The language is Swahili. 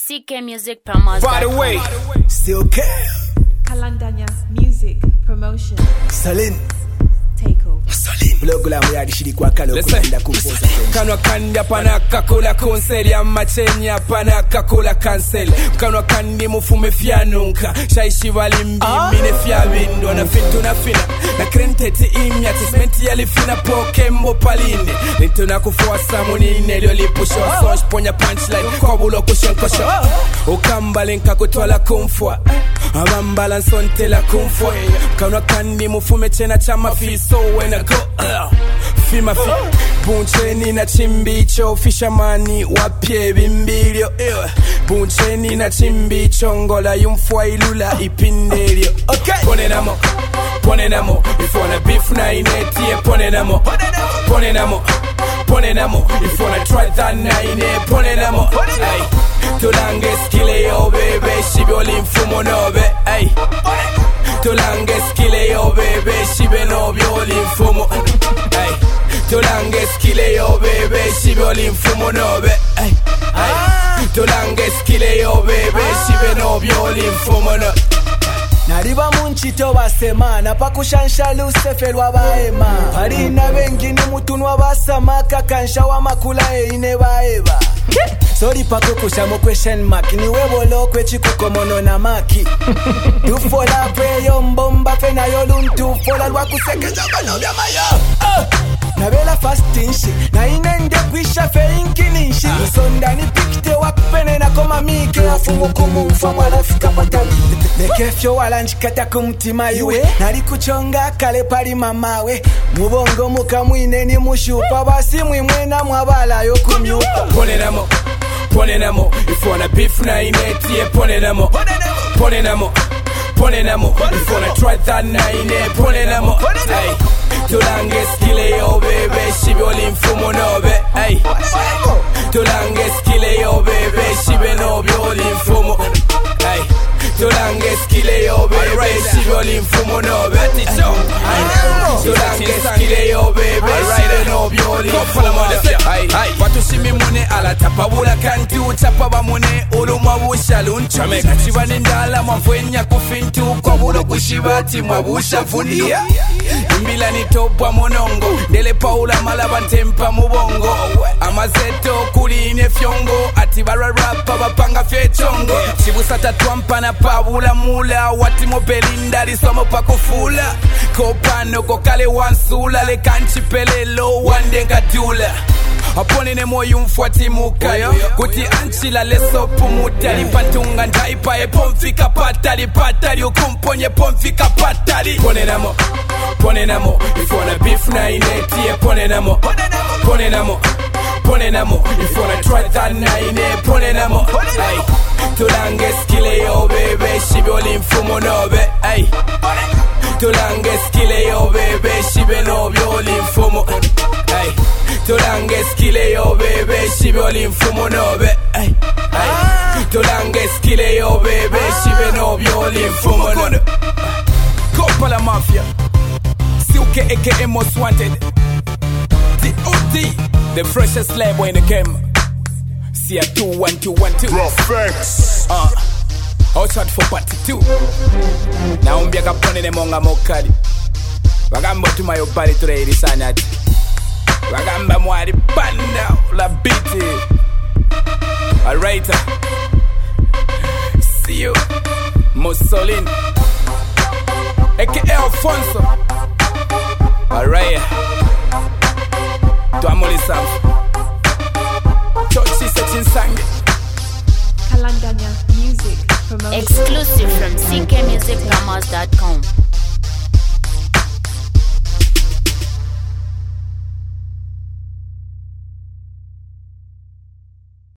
ckmusicpromos.com. By the way, still care. Kalandanya Music Promotion. Salim. Takeover. Salim. Blogula muyadi shiri kwa kalo kulinda kumpoza. Kanwa kanda panaka kula konseli ya machenya panaka kula cancel. Kanwa kandi mufume fianunka. Shaishi walimbi mine fiabindo na fintu na fina. Na krenteti imya tismenti ya lifina pokembo paline. Nituna kufuwa samunine lio lipusho. Sonj ponya punchline kwa bulo kushenkosho. Ukamba linka kutwala kumfwa. Abambala nsonte la kumfwa. Kanwa kandi mufume chena chama fiso. So when I go, fima fi buncheni na chimbicho fishamani wapye bimbilio buncheni na chimbicho ngola yumfwa ilula ipindelio. Okay, pone namo if wanna beef na inetie pone namo if wanna try that na ine pone namo ay tulange skile yo bebe shiboli mfumo nobe ay tulange skile yo bebe shibe no bioli mfumo ay tulange skile yo bebe shibe oli mfumo nobe ay tulange skile yo bebe shibe no bioli mfumo no. Nariba munchito basemana pakushansha lusefe lwabaema palina bengine mutunwa basamaka kansha wa makula ine baeba. Sorry pako kushamo question mark ni webolo kwechikuko mono na maki dufola preyo mbomba fena yoluntu fola lwakusekeza bano bya mayo nabela fastinshi na inende kwisha feinkinishi sonda ni pikte wakupene na koma mike afumu kumumfa mwalafika patali nekefyo walanjikata kumtima iwe nali kuchonga kale pali mamawe mubongo mukamwine ni mushupa basi mwimwe na mwabala yo kumyupa pone namo if wanna beef na inetie pone namo if wanna try that na ine pone namo ay tulange skile yo bebe shibe oli mfumo nobe ay tulange skile yo bebe shibe no bioli mfumo ay tulange skile yo bebe shibe oli mfumo nobe tulange skile yo bebe shibe no bioli mfumo ay watu shimi mune ala tapabula kanti uchapa bamune ulumwa bushaluncha meka chibani ndala mwafwenya kufintu kwa bulo kushibati mwabusha fundia imbila nitopwa monongo ndele paula malaba ntempa mubongo amazeto kuline fyongo atibara rapa bapanga fyechongo chibusa tatuampa na pabula mula wati mobelinda lisomo pakufula kopano kokale wansula le kanchi pelelo wandenga dula apone ne moyo mfuati mukayo kuti anchila leso pumutali pantunga ndaipa e pomfika patali patali ukumponye pomfika patali pone namo if wanna beef na inetie pone namo if wanna try that na ine pone namo ay tulange skile yo bebe shibe oli mfumo nobe ay tulange skile yo bebe shibe no bioli mfumo ay tulange skile yo bebe shibe oli mfumo nobe ay tulange skile yo bebe shibe no bioli mfumo no. Kopala Mafia Silke aka Most Wanted the OD the freshest label in the game see a 21212 Perfect. Outside for party 2 na umbia kapone ne monga mokali wagamba tuma yo bali ture irisanyati wagamba mwari banda la biti alright see you Mussolini aka Alfonso alright tuamuli sam chochi sechin sange Kalandanya Music Promotion. Exclusive from ckmusicpromos.com.